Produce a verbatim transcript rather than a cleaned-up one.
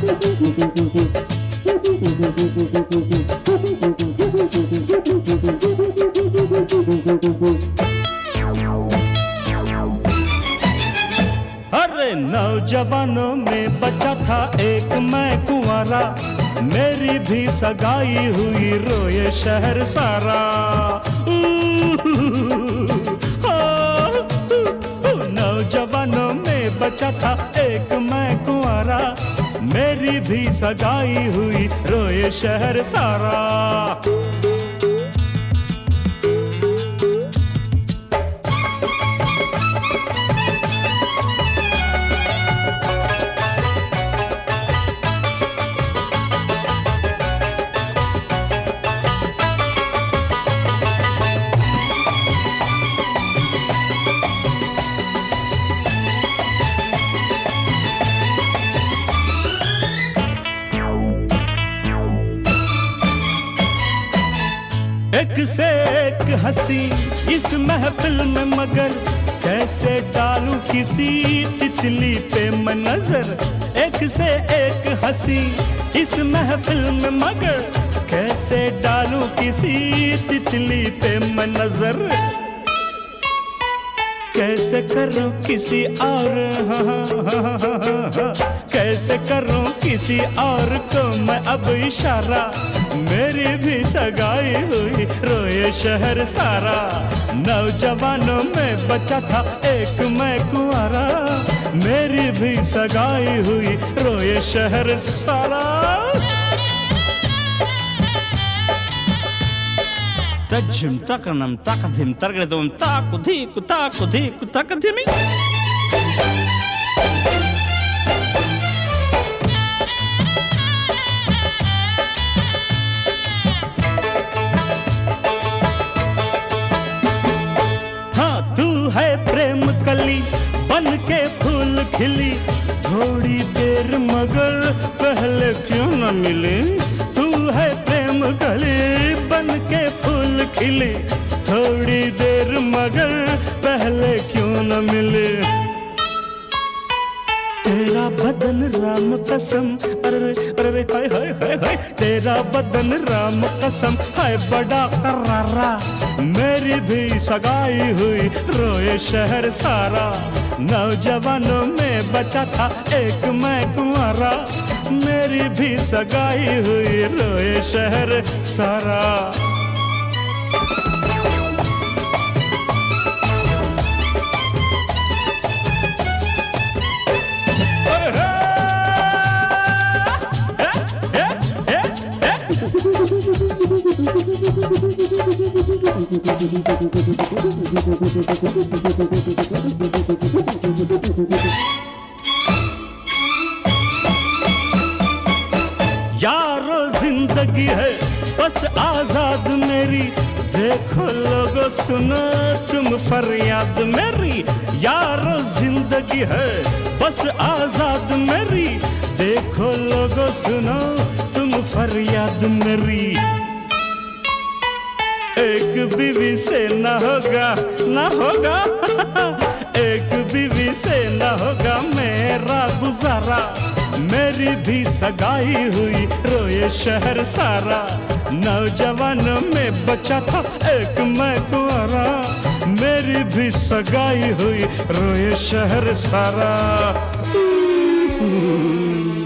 अरे नौजवानों में बचा था एक मैं कुंवारा, मेरी भी सगाई हुई रोए शहर सारा। नौजवानों में बचा था एक मैं कुंवारा, मेरी भी सगाई हुई रोए शहर सारा। एक से एक हंसी इस महफिल में, मगर कैसे डालूं किसी तितली पे मैं नजर। एक से एक हंसी इस महफिल में, मगर कैसे डालूं किसी तितली पे मैं नजर। कैसे करूं किसी और, हाँ हाँ हाँ हाँ, कैसे करूं किसी और को मैं अब इशारा। मेरी भी सगाई हुई रोए शहर सारा। नौजवानों में बचा था एक मैं कुंवारा, मेरी भी सगाई हुई रोए शहर सारा। तज्जिम तकनम तकधिम तरगदम ताकुधी कुताकुधी कुतकधिमी। हाँ तू है प्रेम कली बन के फूल खिली, थोड़ी देर मगर पहले क्यों न मिली। तू है प्रेम कली बन के फूल खिली, थोड़ी देर मगर पहले क्यों न मिले। तेरा बदन राम कसम, अरे अरे हाय हाय हाय हाय, तेरा बदन राम कसम है बड़ा करारा। मेरी भी सगाई हुई रोए शहर सारा। नौजवानों में बचा था एक मैं कुंवारा, मेरी भी सगाई हुई रोए शहर सारा। यारो जिंदगी है बस आजाद मेरी, देखो लोगो सुनो तुम फरियाद मेरी। यारो जिंदगी है बस आजाद मेरी, देखो लोगो सुनो तुम फरियाद मेरी। एक बीवी से न होगा न होगा एक बीवी से न होगा मेरा गुजारा। मेरी भी सगाई हुई रोए शहर सारा। नौजवानों में बचा था एक मैं कुंवारा, मेरी भी सगाई हुई रोए शहर सारा।